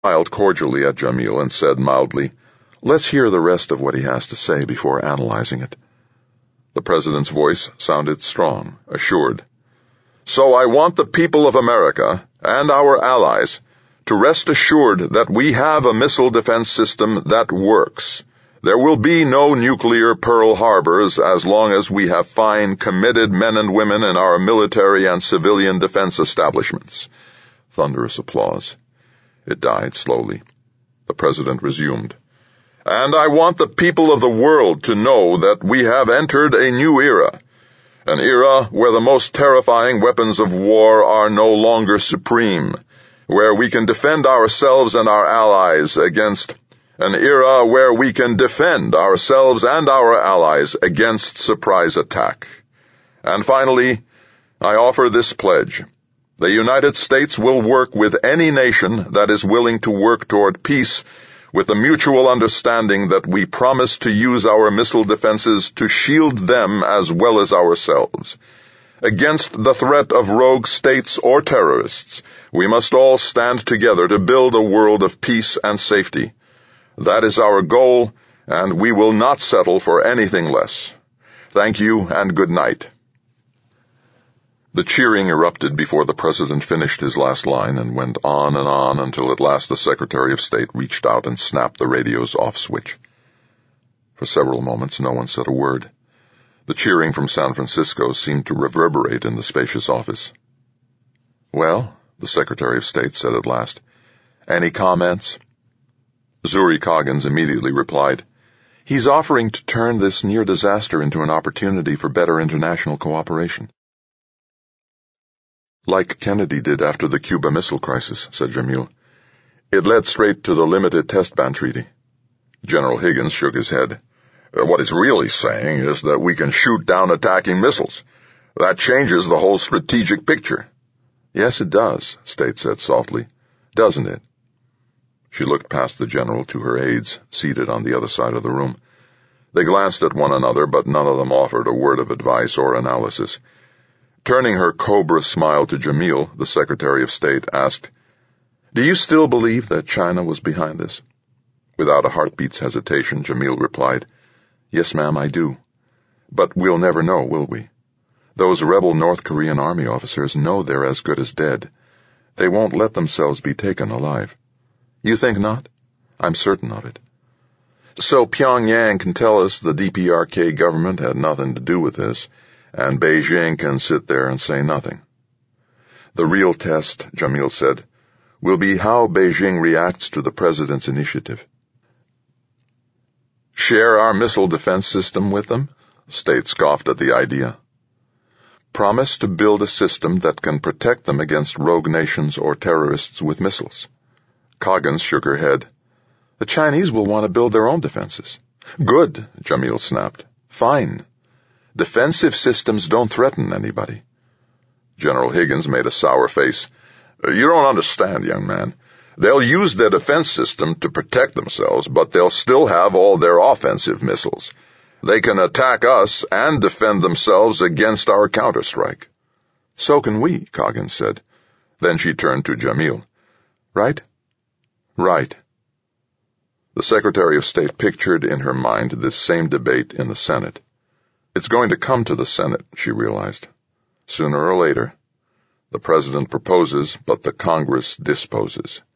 Smiled cordially at Jamil and said mildly, "Let's hear the rest of what he has to say before analyzing it." The president's voice sounded strong, assured. "So I want the people of America and our allies to rest assured that we have a missile defense system that works. There will be no nuclear Pearl Harbors as long as we have fine, committed men and women in our military and civilian defense establishments." Thunderous applause. It died slowly. The president resumed. "And I want the people of the world to know that we have entered a new era, an era where the most terrifying weapons of war are no longer supreme, where we can defend ourselves and our allies against an era where we can defend ourselves and our allies against surprise attack. And finally, I offer this pledge. The United States will work with any nation that is willing to work toward peace with the mutual understanding that we promise to use our missile defenses to shield them as well as ourselves. Against the threat of rogue states or terrorists, we must all stand together to build a world of peace and safety. That is our goal, and we will not settle for anything less. Thank you and good night." The cheering erupted before the president finished his last line and went on until at last the Secretary of State reached out and snapped the radio's off switch. For several moments no one said a word. The cheering from San Francisco seemed to reverberate in the spacious office. "Well," the Secretary of State said at last, "any comments?" Zuri Coggins immediately replied, "He's offering to turn this near disaster into an opportunity for better international cooperation." "Like Kennedy did after the Cuba Missile Crisis," said Jamil. "It led straight to the Limited Test Ban Treaty." General Higgins shook his head. "What he's really saying is that we can shoot down attacking missiles. That changes the whole strategic picture." "Yes, it does," State said softly. "Doesn't it?" She looked past the general to her aides, seated on the other side of the room. They glanced at one another, but none of them offered a word of advice or analysis. Turning her cobra smile to Jamil, the Secretary of State asked, "Do you still believe that China was behind this?" Without a heartbeat's hesitation, Jamil replied, "Yes, ma'am, I do. But we'll never know, will we? Those rebel North Korean army officers know they're as good as dead. They won't let themselves be taken alive." "You think not?" "I'm certain of it." "So Pyongyang can tell us the DPRK government had nothing to do with this, and Beijing can sit there and say nothing." "The real test," Jamil said, "will be how Beijing reacts to the president's initiative." "Share our missile defense system with them?" State scoffed at the idea. "Promise to build a system that can protect them against rogue nations or terrorists with missiles." Coggins shook her head. "The Chinese will want to build their own defenses." "Good," Jamil snapped. "Fine. Defensive systems don't threaten anybody." General Higgins made a sour face. "You don't understand, young man. They'll use their defense system to protect themselves, but they'll still have all their offensive missiles. They can attack us and defend themselves against our counterstrike." "So can we," Coggins said. Then she turned to Jamil. "Right?" "Right." The Secretary of State pictured in her mind this same debate in the Senate. It's going to come to the Senate, she realized. Sooner or later. The President proposes, but the Congress disposes.